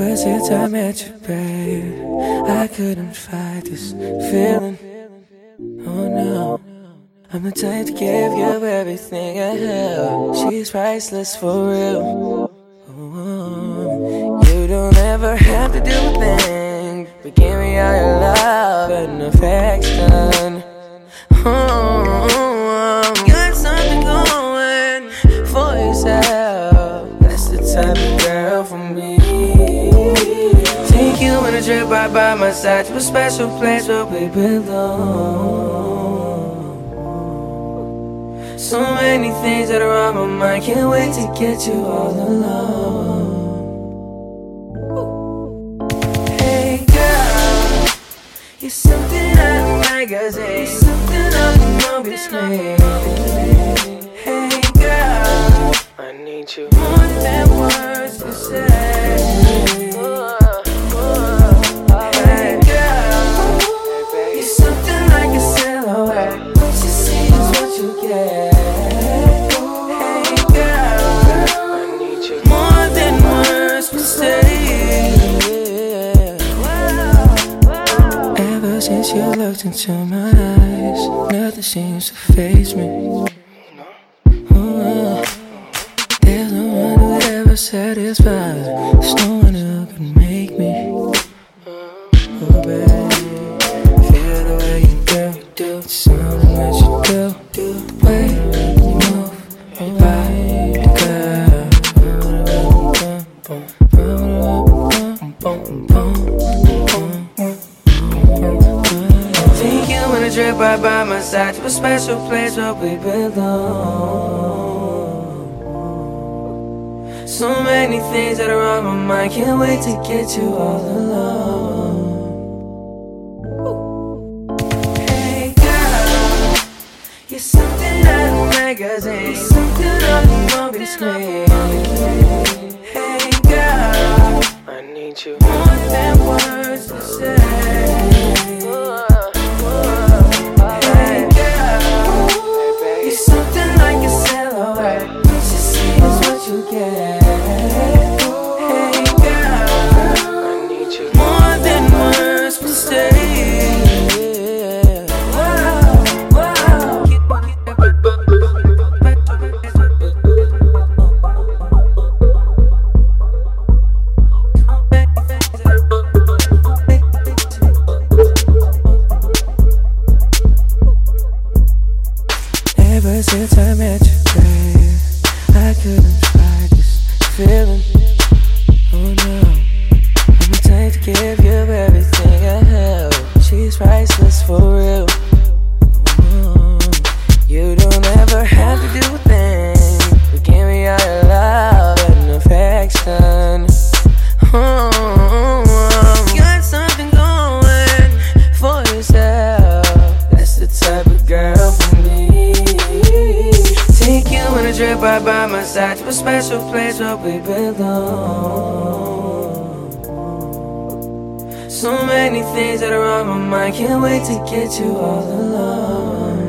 Ever since I met you, babe, I couldn't fight this feeling. Oh no, I'm the type to give you everything I have. She's priceless for real. Oh, you don't ever have to do a thing but give me all your love and affection. Oh, got something going for yourself. That's the type of girl for me. Take you on a trip right by my side to a special place where we belong. So many things that are on my mind, can't wait to get you all alone. Hey girl, you're something out of a magazine, you're something on the movie screen. Hey girl, I need you more than words to say. Hey girl, you're something like a silhouette. What you see is what you get. Hey girl, I need you more than words to say. Ever since you looked into my eyes, nothing seems to faze me. There's no one who would ever satisfy. There's no one who could make me. Oh baby, feel the way you do, something that you do, the way you move your body, girl. Take you on a trip right by my side to a special place where we belong. So many things that are on my mind, can't wait to get you all alone. Hey girl, you're something out of a magazine, you're something on the movie screen. Hey girl, I need you more than words to say. Hey girl, you're something like a silhouette. What you see is what you get. Ever since I met you, babe, I couldn't fight this feeling. Oh no, I'm the type to give you everything I have. She's priceless for real. Oh, you don't ever have to do a thing but give me all your love and affection. Oh, got something going for yourself. That's the type of girl for me. Take you on a trip right by my side to a special place where we belong. So many things that are on my mind, can't wait to get you all alone.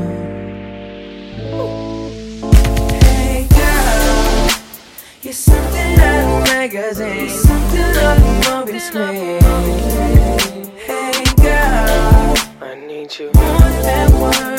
Hey girl, you're something out of a magazine, you're something on the movie screen. Hey girl, I need you more than words.